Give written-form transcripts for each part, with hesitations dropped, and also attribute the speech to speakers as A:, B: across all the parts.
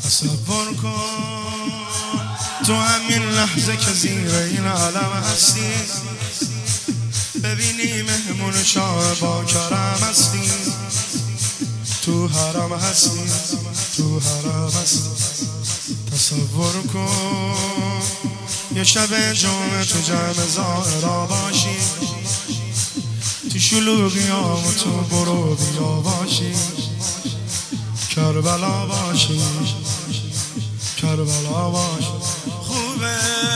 A: تصور کن تو همین لحظه که زیر این عالم هستی، ببینی مهمون شاه با کرم هستی، تو حرم هستی، تو حرم هستی. تصور کن یه شب جمعه تو جمع زائرا باشی، تو شلوغیام و تو برو بیا باشی، کربلا باشی، کربلا باشی. خوبه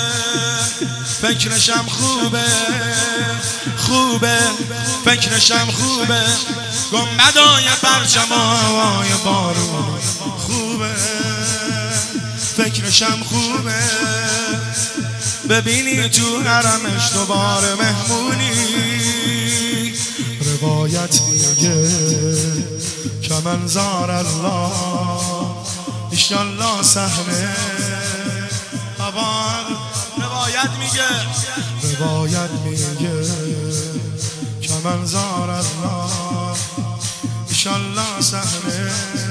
A: فکرشم خوبه، خوبه فکرشم خوبه، گنبدای پرچم و هوای بارون. خوبه فکرشم خوبه، ببینی تو حرمش دوباره مهمونی. روایت میگه که منظار الله ایشالله سهمه. روایت میگه که منظار الله ایشالله سهمه.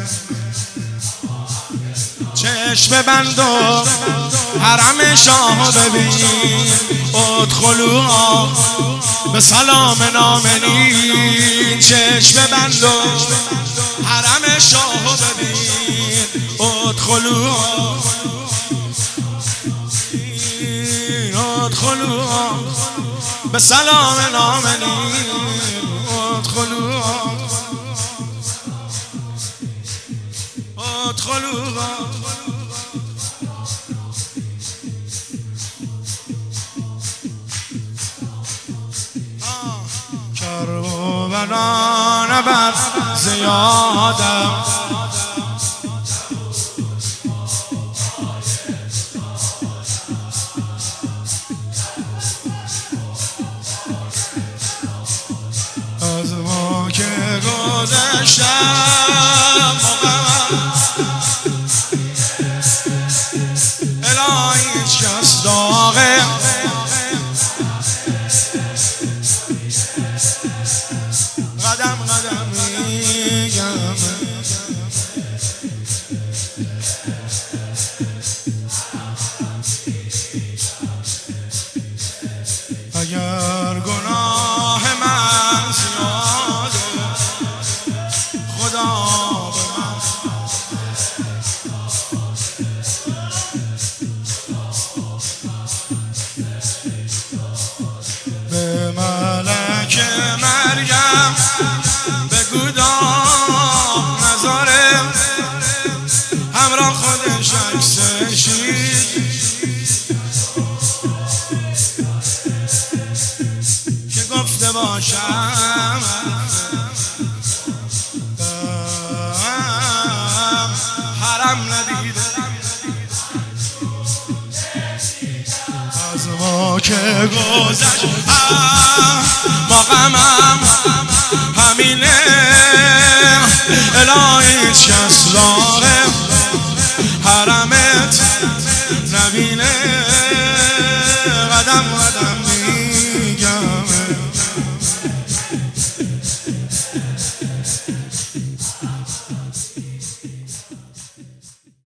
A: چشم بند و حرم شاه ببین، ادخلوها به سلام نامنین. چشم بند و حرم شاه ببین، ادخلوها به سلام نامنین. ادخلوها کرب و بنان بر زیادم، از ما که گذشتم الهی هیچ کس داغه. قدم قدم میگم اگر گناه من زیاده، خدا به ملک مریم بگو دام نذاره، همراه خودش عکسشی که گفته باشم حرم ندیده. از ما که گذشت ما غمم همینه، الهی هیچ کس داره حرمت نبینه. قدم قدم